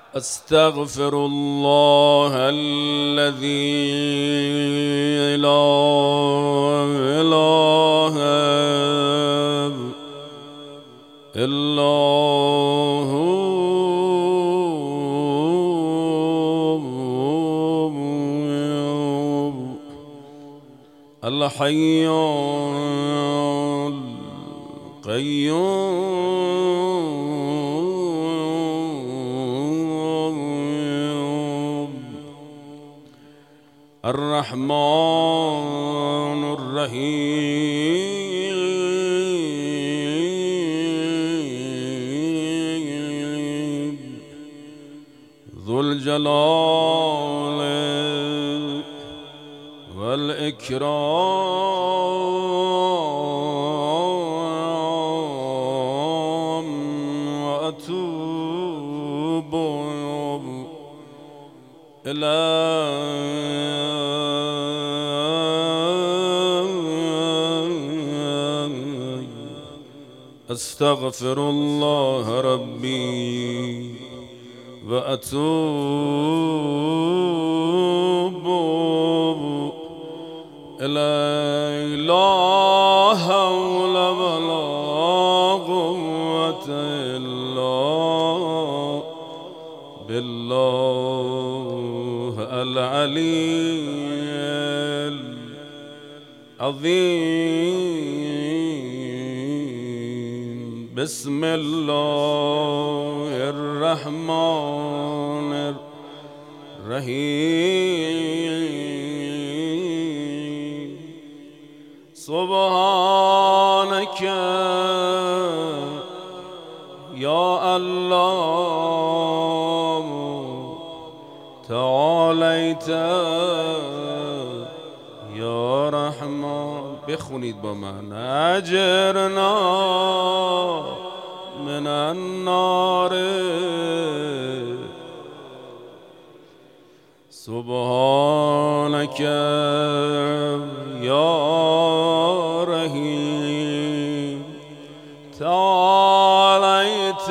أستغفر الله الذي لا إله إلا هو الحي القيوم الرحمن الرحيم ذو الجلال والإكرام وأتوب إليك أستغفر الله ربي وأتوب إليه لا حول ولا قوة إلا بالله العلي العظيم بسم الله الرحمن الرحيم سبحانك يا الله تعاليت يا رحمن بخونید با من اجرنا من النار سبحانك يا رحيم تعاليت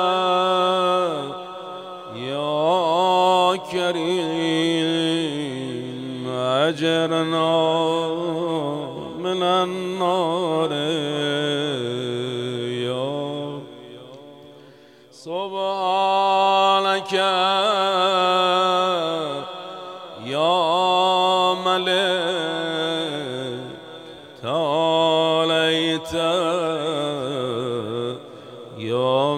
يا كريم أجرنا من النار يا سبحانك يا ملك تعاليت يا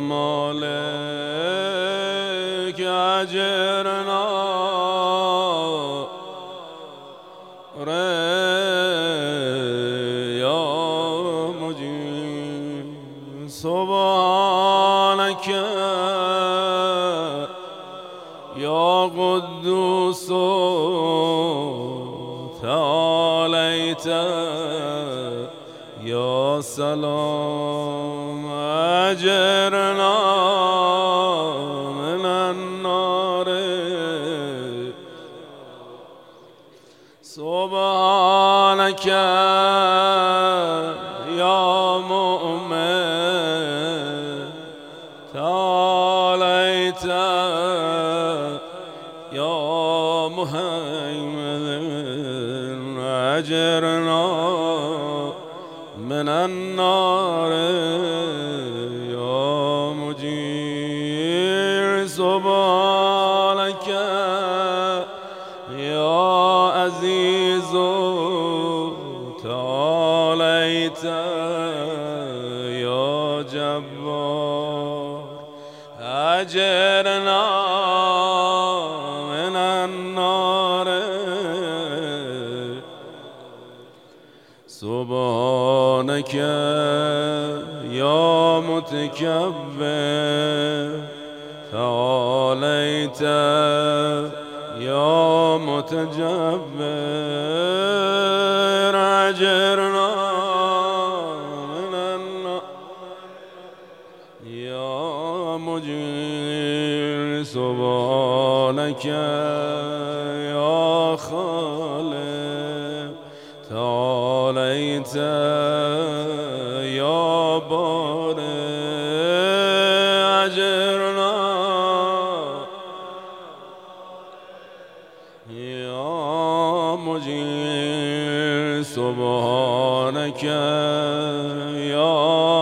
مالك أجرنا يا مجيب سبحانك يا قدوس تعاليت يا سلام أجرنا من النار سبحانك يا مؤمن تعاليت يا مهيمن أجرنا من النار يا مجير سبحانك يا عزيز تعاليت يا جبار أجرنا من النار سبحانك يا متكبر تعاليت يا متجبر أجرنا من النار يا مجير سبحانك يا خالق تعاليت يا بارئ أجرنا سبحانك يا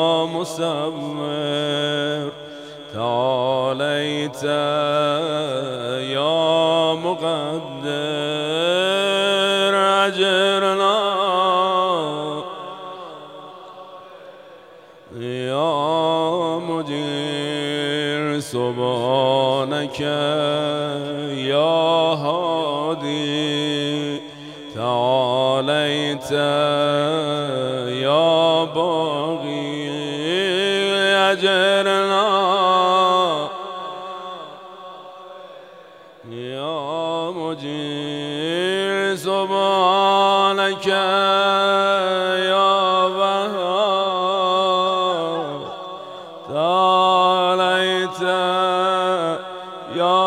مصور تعاليت يا مقدر أجرنا يا مجير سبحانك يا هادي تعاليت يا باغي أجرنا يا مجير سبحانك يا وهاب تعاليت يا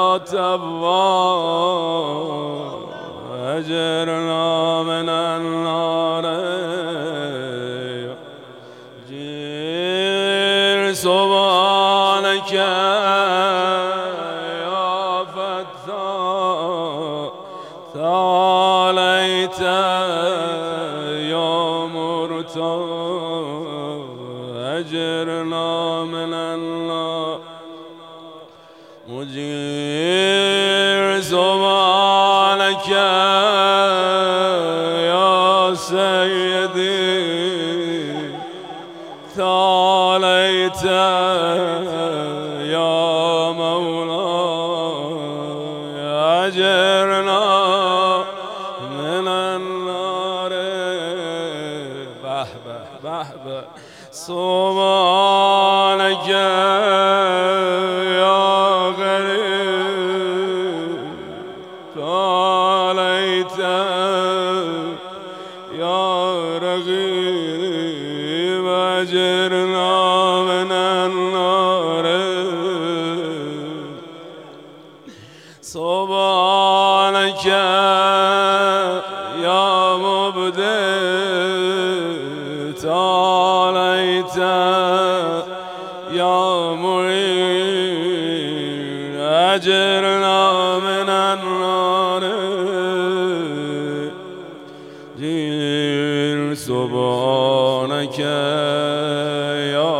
تواب أجرنا من النار جير سبحانك يا فتاح تعاليت يا مرتضى أجرنا من النار مجير سبحانك يا سيدي تعاليت يا مولاي أجرنا من النار به به به به سبحانك يا غريب تعاليت يا رغيب أجرنا من النار سبحانك يا مبدئ تعاليت يا معين أجرنا من النار جير سبحانك يا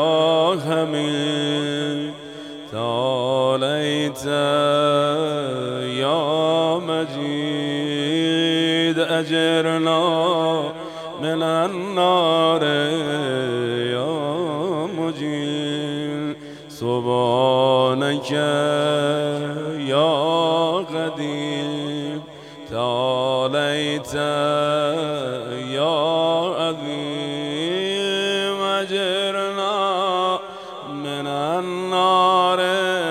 حميد تعاليت يا مجيد أجرنا من النار يا مجيد سبحانك يا قديم تعاليت يا عظيم أجرنا من النار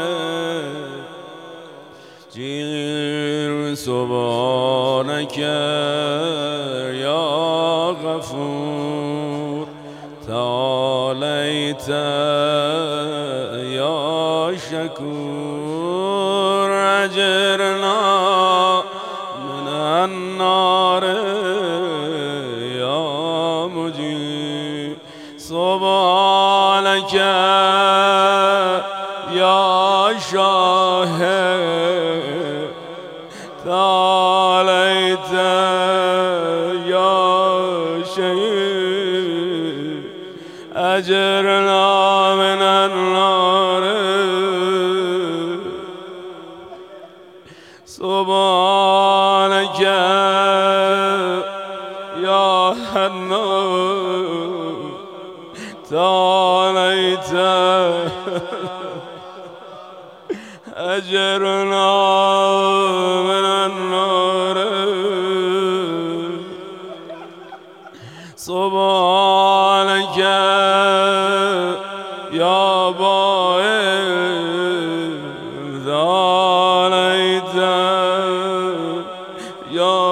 جير سبحانك يا غفور تعاليت يا شكور أجرنا من النار يا مجيب سبحانك يا شاهد تعاليت يا شهيد أجرنا من النار سبحانك يا حنان تعاليت أجرنا من النار سبحانك يا باعث تعاليت يا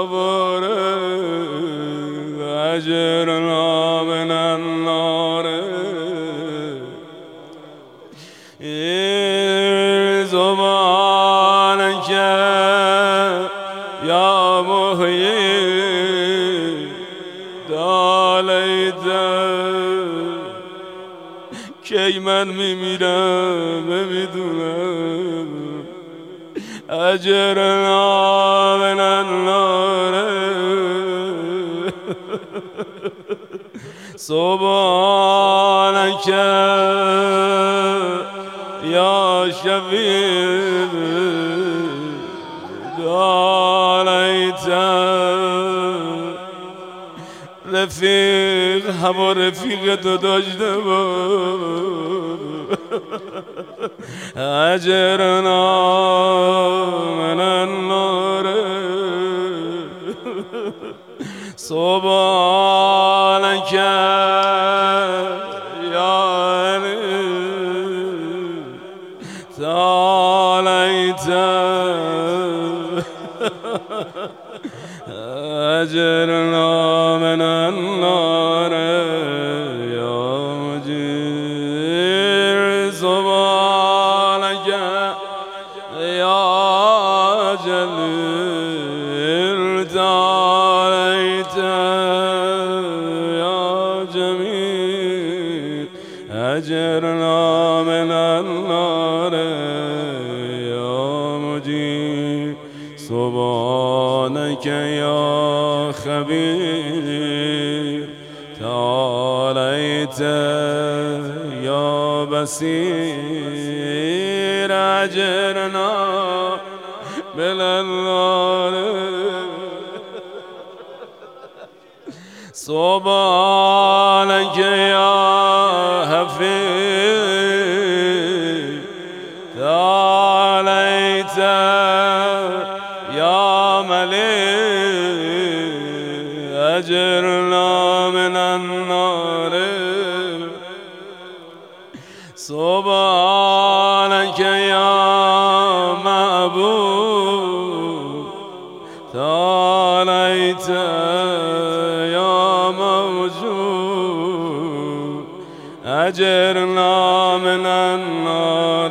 بارئ أجرنا من النار سبحانك يا محيي تعاليت کی من میمیرم نمیدونم اجرنا من النار سبحانك يا شفيع عليت رفیق هوا رفیق تو داشته اجرنا من النار سبحانك يا علي تعاليت أجرنا من النار يا مجير سبحانك يا جليل تعاليت يا جميل أجرنا من النار يا مجير سبحانك يا خبير تعاليت يا بصير أجرنا من النار سبحانك يا حفيظ تعاليت يا مليك أجرنا من النار سبحانك يا معبود تعاليت يا موجود أجرنا من النار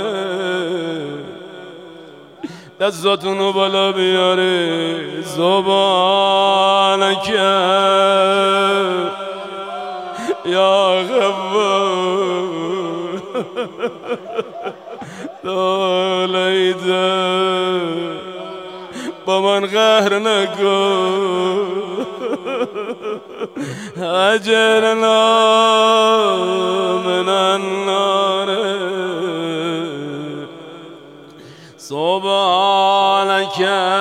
دستاتونو بالا بیاره سبحانك یا غفور تعاليت با من قهر نکن اجرنا من النار سبحانك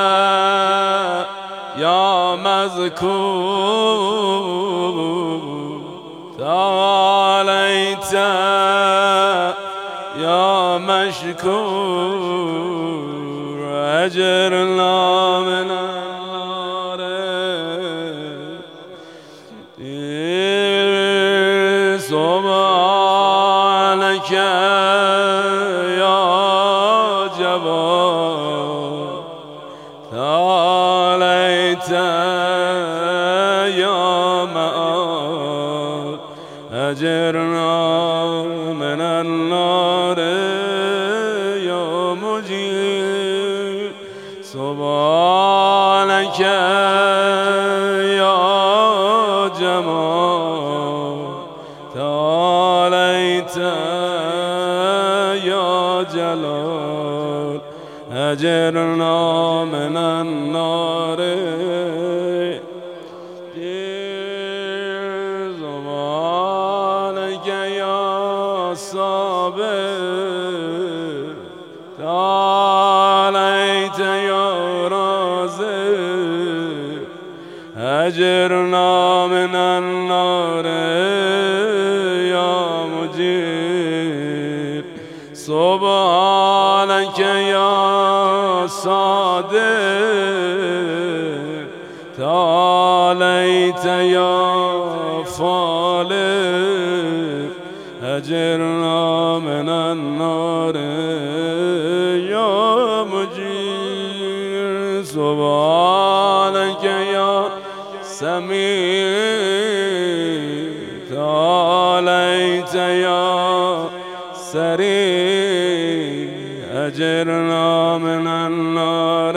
يا مذكور تعاليت يا مشكور أجرنا من النار سبحانك يا جبار تعاليت يا معاد أجرنا من النار يا مجير سبحانك يا جمال تعاليت يا جلال أجرنا من النار سبحانك يا صابر تعاليت يا رازق أجرنا من النار يا مجير سبحانك يا صادق تعاليت يا فالق أجرنا من النار يا مجير سبحانك يا سميع تعاليت يا سريع أجرنا من النار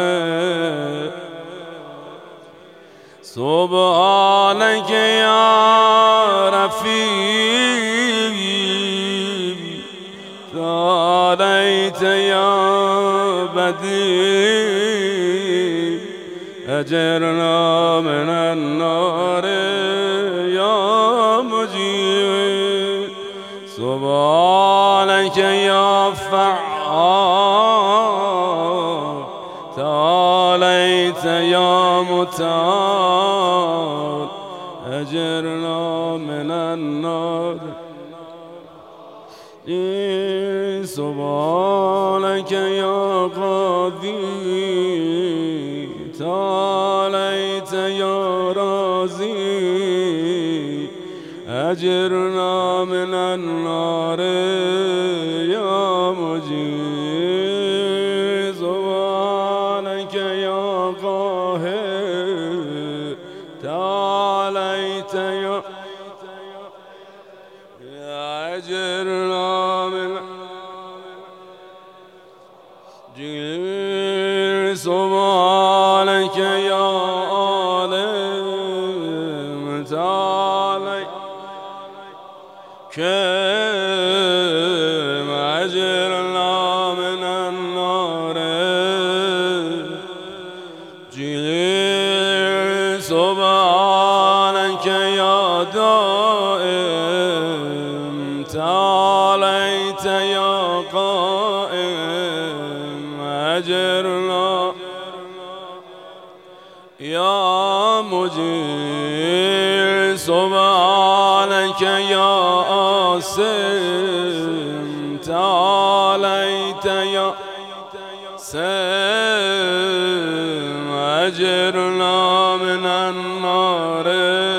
سبحانك يا رفيق تعاليت يا بديع أجرنا من النار يا تعاليت يا متعال أجرنا من النار. سبحانك يا قاضي تعاليت يا رازي أجرنا من النار يا مجيب. سبحانك يا قاهر تعاليت يا أجرنا من جيل. سبحانك يا عالم تعالي كم أجرنا من النار جيل. سبحانك يا دائم تعاليت يا قائم أجرنا يا مجيب. سبحانك يا آسم تعاليت يا سم أجرنا من النار.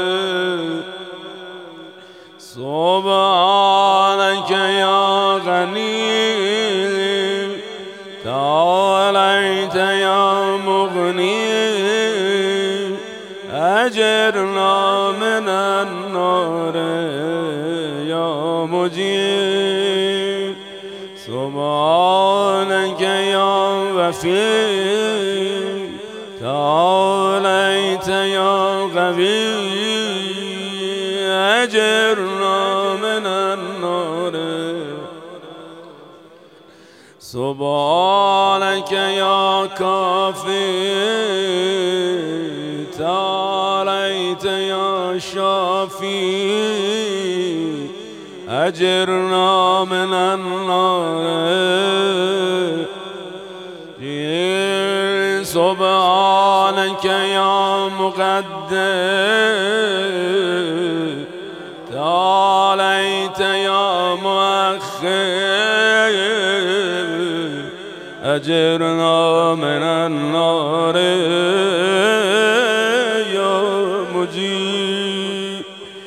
سبحانك يا غني تعاليت يا مغني أجرنا من النار يا مجيب. سبحانك يا وفي تعاليت يا غبي أجرنا من النار. سبحانك يا كافي تعاليت يا شافي أجرنا من النار. سبحانك يا مقدم تعاليت يا مؤخر أجرنا من النار يا مجيب.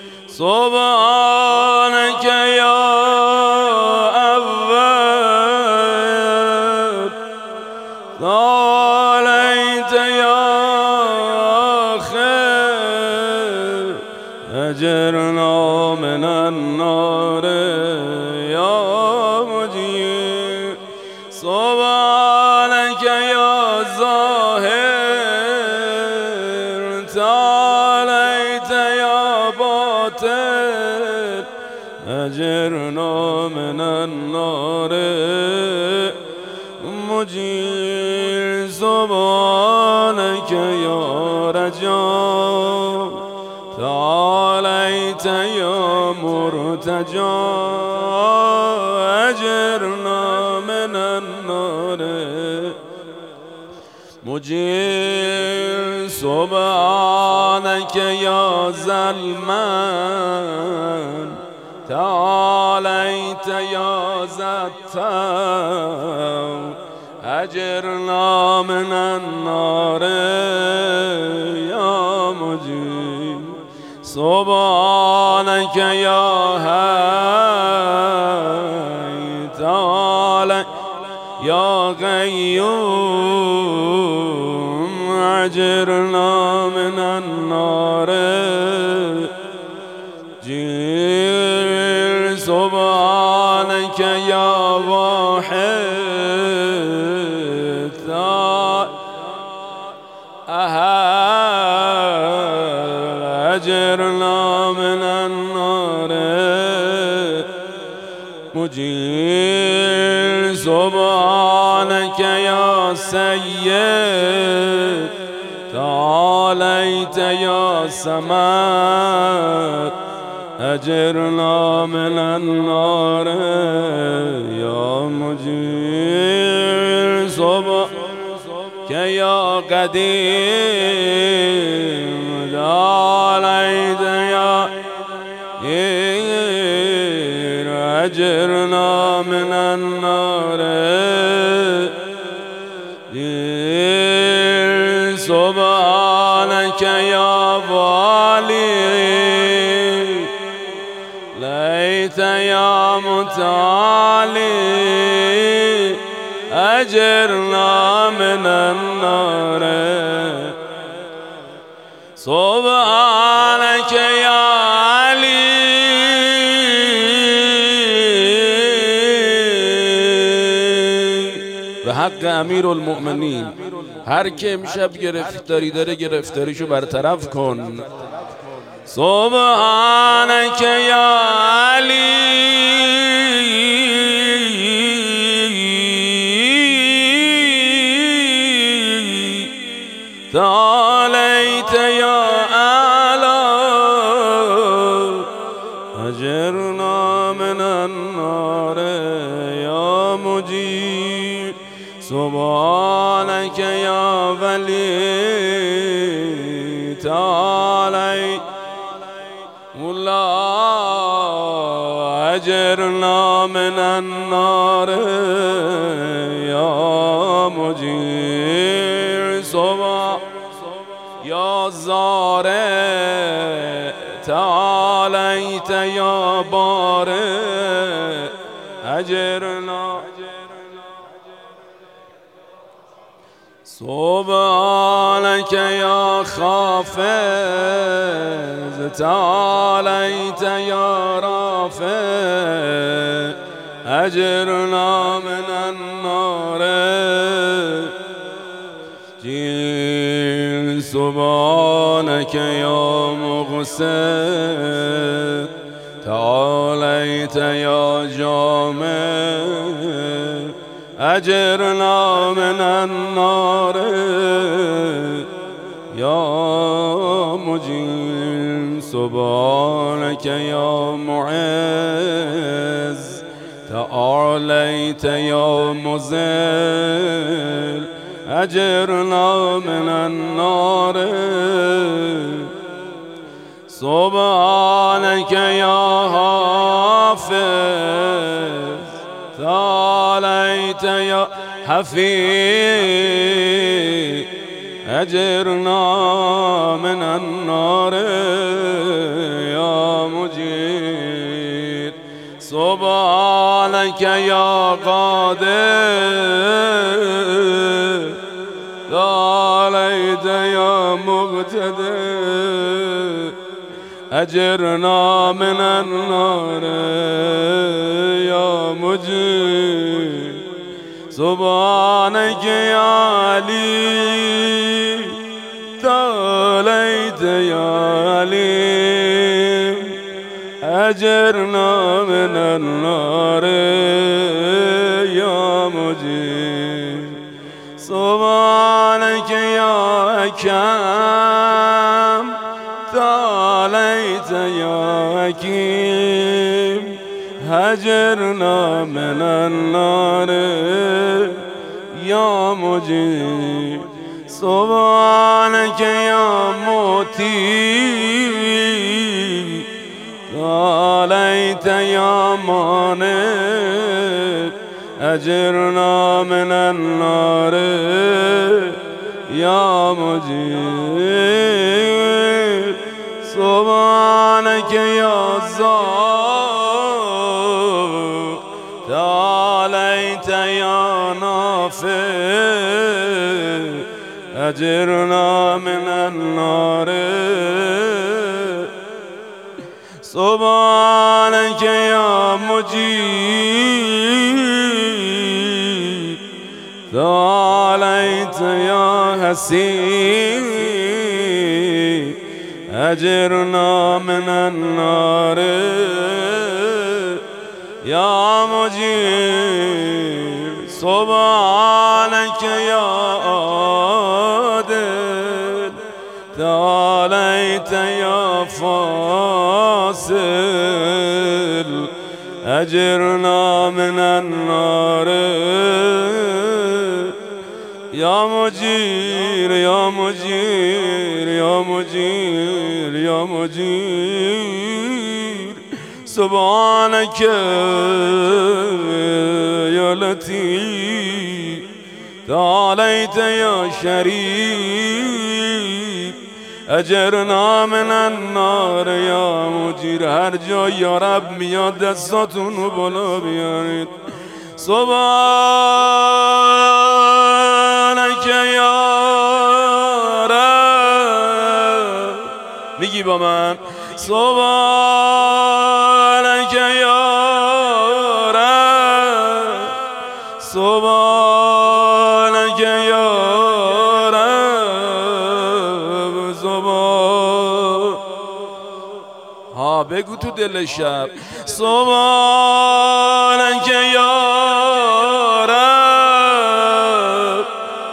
سبحانك يا أول تعاليت يا خير أجرنا من النار يا مجيب. سبحانك يا ظاهر تعاليت يا باطن أجرنا من النار مجيب. سبحانك يا رجاء تعاليت يا مرتجى أجرنا من النار مجيب. سبحانك يا ظلمان تعاليت يا زتان أجرنا من النار يا مجيب. سبحانك يا حي تعالى يا قيوم أجرنا من النار جيل. سبحانك يا واحد أجرنا من النار مجيب. سبحانك يا سيد تعاليت يا سماد أجرنا من النار يا مجيب. سبحانك يا قديم تعاليت يا أجرنا من النار سبحانك يا والي ليت يا متعالي أجرنا من النار سبحانك يا علي به حق امیرالمؤمنین هر که امشب گرفتاری داره گرفتاریشو برطرف کن. سبحانك يا علي تعاليت يا أعلى أجرنا من النار يا مجيب. سبحانك يا ولي تعاليت مولا أجرنا من النار يا مجير. صبا يا زارع تعاليت يا بارئ أجرنا. سبحانك يا خافض تعاليت يا رافع أجرنا من النار. سبحانك يا مغسل تعاليت يا جامع أجرنا من النار يا مجيب. سبحانك يا معز تعاليت يا مذل أجرنا من النار. سبحانك يا حافظ تعاليت يا حفيظ أجرنا من النار يا مجيد. سبحانك يا قادر تعاليت يا مقتدر أجرنا من النار يا مجيب. سبحانك يا علي تعاليت يا عليم أجرنا من النار يا مجيب. سبحانك يا حكيم تعاليت يا حكيم أجرنا من النار يا مجيب. سبحانك يا موتي تعاليت يا مانع أجرنا من النار يا مجيب. سبحانك يا زار تعاليت يا نافع أجرنا من النار. سبحانك يا مجيب تعاليت يا حسين أجرنا من النار يا مجيب. سبحانك يا عادل تعاليت يا فاصل أجرنا من النار یا مجیر یا مجیر یا مجیر یا مجیر سبحانك یا لطیف تعالیت یا شریف اجرنا من النار یا مجیر. هر جا یا رب میاد دستاتونو بالا بیارید. سبحانك یا رب، میگی با من؟ سبحانك یا رب، سبحانك یا رب، سبحان ها بگو تو دل شب. سبحانك یا رب،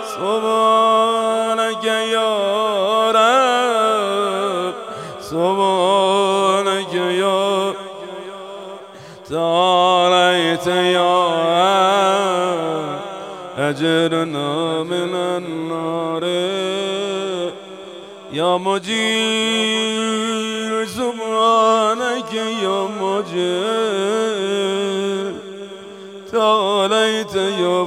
سبحانك یا رب، سبحانك یا تعالیت یا اجرنا من النار یا مجیر. سبحانك یا مجیر تعالیت یا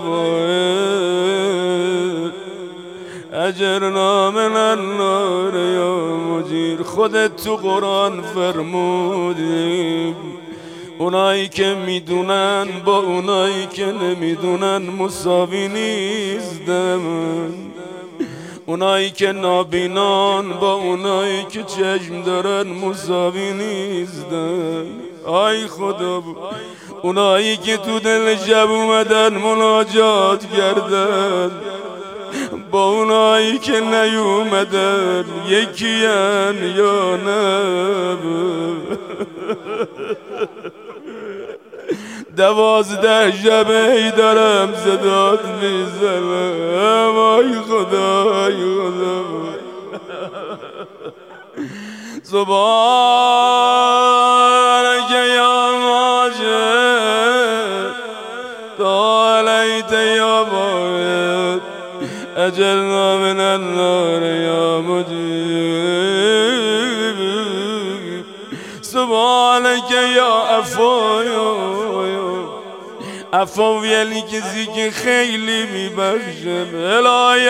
واحد اجرنا من النار یا مجیر. خودت تو قرآن فرمودی اونایی که میدونن با اونایی که نمیدونن مساوی نیستن، اونایی که نابینان با اونایی که چشم دارن مساوی نیستن. آی خدا، اونایی که تو دل شب اومدن مناجات کردن با اونایی که نیومدن یکیان یا نه؟ 12 شبه دارم صدات میزنم. آی خدا، آی خدا. سبحانك یا ماجد تعالیت یا واحد اجرنا من النار یا مجید. سبحانك یا عفو، عفو یعنی کسی که خیلی میبخشه. الهی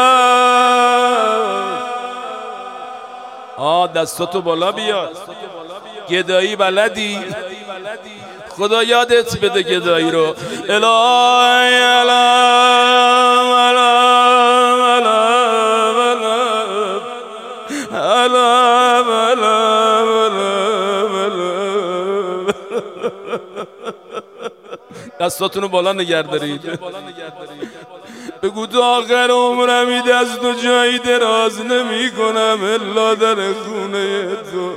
دستاتو بالا بیار. گدایی بلدی؟ خدا یادت بده گدایی رو. الهی دستاتونو بالا نگه دارید. بگو تا آخر عمرم این دست و جایی دراز نمی کنم الا در خونه تو.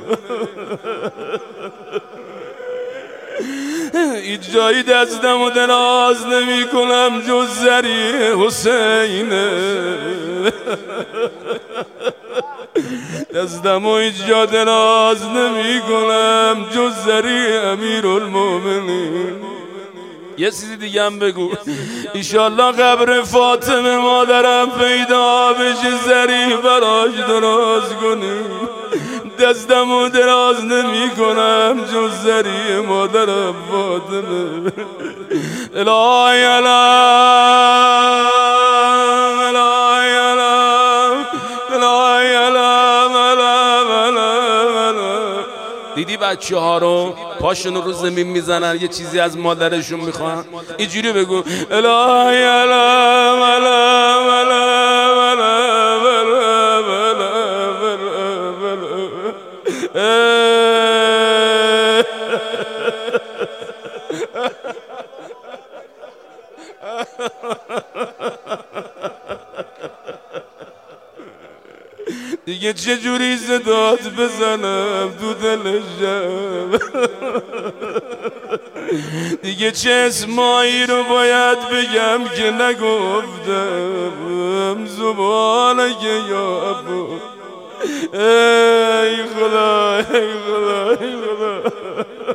این جایی دستم و دراز نمی کنم جز زری حسینه. دستم و اینجا دراز نمی کنم جز زری امیرالمومنین. یه چیزی دیگه هم بگو. ایشالله قبر فاطمه مادرم پیدا بشه زری براش دراز کنیم. دستمو دراز نمی کنم جز زری مادرم فاطمه. الهی علم الهی علم الهی علم علم. دیدی بچه ها رو پاشونو رو زمین میزنن یه چیزی از مادرشون میخوان؟ اینجوری بگو الهی علم علم علم علم دیگه چجوری صدات بزنم تو دل شب؟ دیگه چه اسمایی رو باید بگم که نگفتم؟ سبحانك یا عفو. ای خدا ای خدا ای خدا.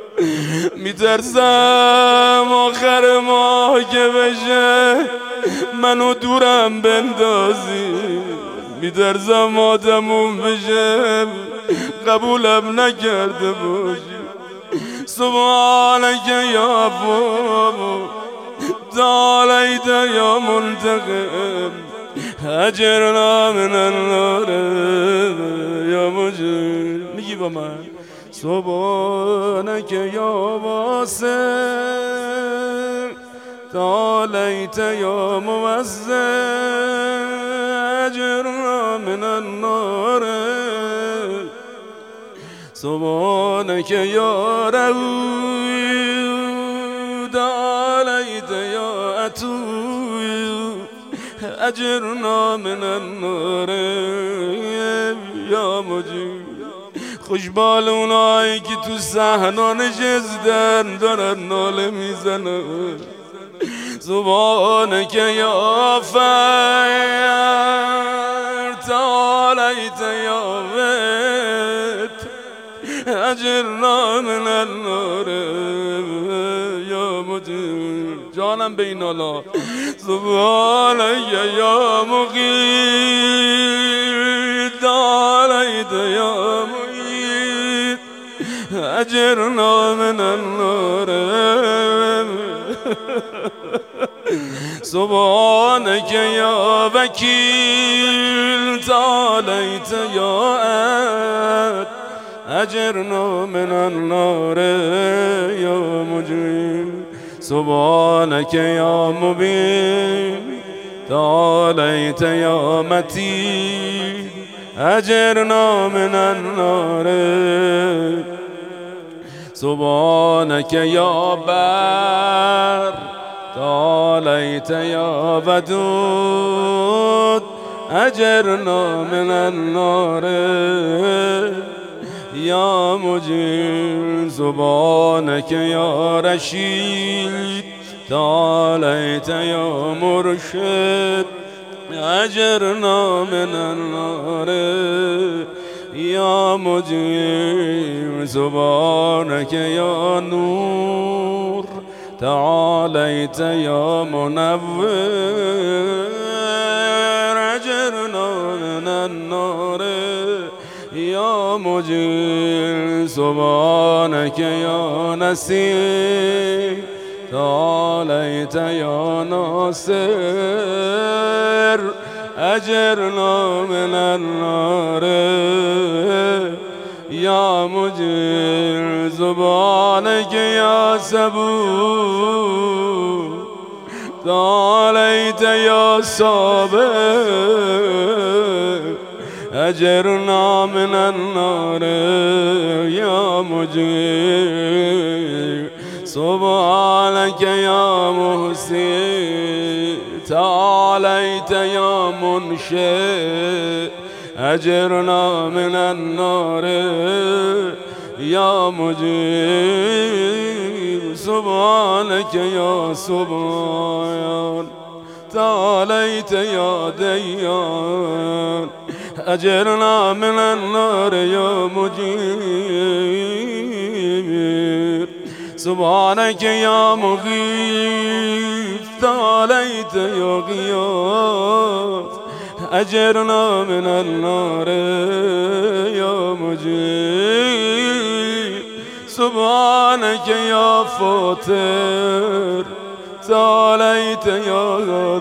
میترسم آخر ماه که بشه منو دورم بندازی، میترسم ماتمون بشه قبولم نکرده باشی. سبحانك یا بابا تعالیت یا منتقم اجرنا من النار یا مجرم. میگی با من سبحانك یا واسع تعالیت یا موزع اجرنا من النار. سبحانك یا رؤوف تعالیت یا عطوف اجرنا من النار یا مجیب. خوشبال اونایی که تو صحنا نشستن دارن ناله میزنن. سبحانك یا فر تعالیت یا وت اجرنا من النار یا مجید. جانم به این حالا سبحانك یا مقیت تعالیت یا مقیت اجرنا من النار. سبحانك یا وکیل تعالیت یا عدل اجرنا من النار یا مجیب. سبحانك یا مبین تعالیت یا متین اجرنا من النار. سبحانك یا بر تعالیت یا ودود اجرنا من النار یا مجید. سبحانك یا رشید تعالیت یا مرشد اجرنا من النار یا مجید. سبحانك یا نور تعالیت یا منور اجرنا من النار یا مجید. سبحانك یا نصیر تعالیت یا ناصر اجرنا من النار یا مجید. سبحانك یا صبور تعالیت یا صابر اجرنا من النار یا مجید. سبحانك یا محسن تعالیت یا منشئ اجرنا من النار یا مجید. سبحانك یا سبحان تعالیت یا دیان اجرنا من النار یا مجید. سبحانك یا مغیث تعالیت یا غیاث اجرنا من النار یا مجید. سبحانك یا فاطر تعالیت یا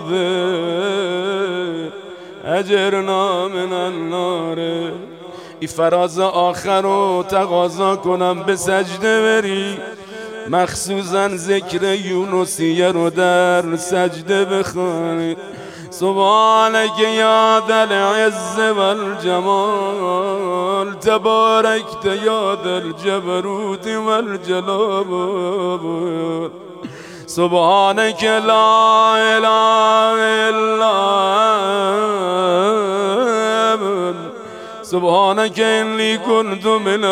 قادر اجرنا من النار. ای فراز آخر رو تقاضا کنم به سجده بری، مخصوصا ذکر یونسیه رو در سجده بخوانید. سبحانك یا ذا العز والجمال تباركت یا ذا الجبروت والجلال. سبحانك لا اله الا انت سبحانك اني كنت من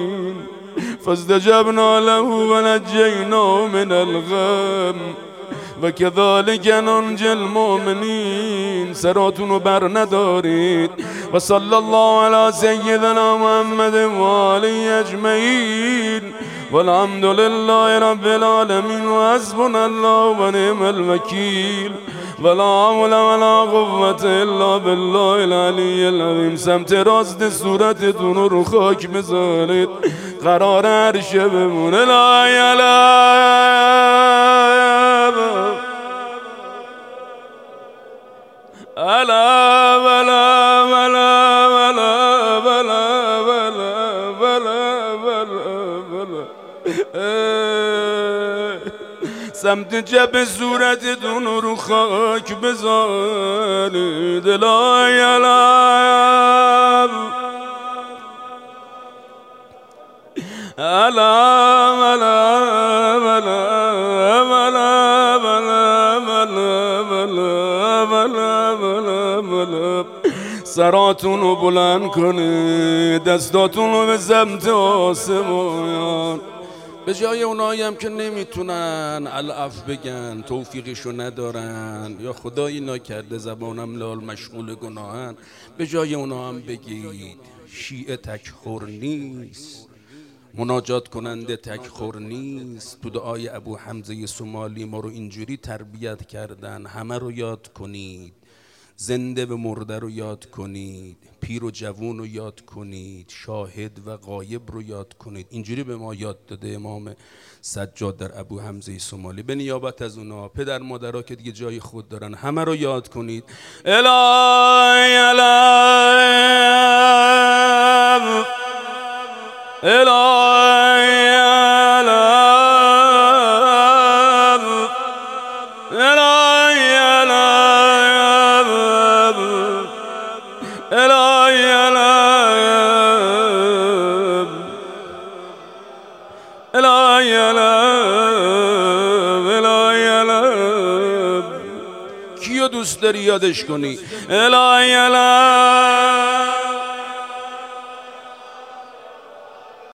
الظالمين فاستجبنا له ونجيناه من الغم. و کذالک ننجی المؤمنین. سراتونو بر ندارید. و صلی الله علی سیدنا محمد و آله اجمعین والحمد لله رب العالمین و حسبنا الله و نعم الوکیل ولا حول ولا قوة الا بالله العلی العظیم. سمت راست صورتتون رو خاک بذارید، قرار عرشه بمونه. لا الا ولا ولا ولا ولا ولا ولا سمت جب صورتتون رو خاک بذارید. لا یلم الا ولا ولا ولا ولا ولا. سراتونو بلند کنید، دستاتونو به سمت آسمان. به جای اونایی هم که نمیتونن العفو بگن، توفیقشو ندارن، یا خدایی ناکرده زبانم لال مشغول گناهن، به جای اونا هم بگید شیعه تکخور نیست، مناجات کننده تکخور نیست. تو دعای ابو حمزه سومالی ما رو اینجوری تربیت کردن. همه رو یاد کنید، زنده و مرده رو یاد کنید، پیر و جوون رو یاد کنید، شاهد و غایب رو یاد کنید. اینجوری به ما یاد داده امام سجاد در ابو حمزه سومالی. به نیابت از اونا پدر مادرها که دیگه جای خود دارن، همه رو یاد کنید. الهی الهی الهی کیو دوست داری یادش کنی؟ الهی الهی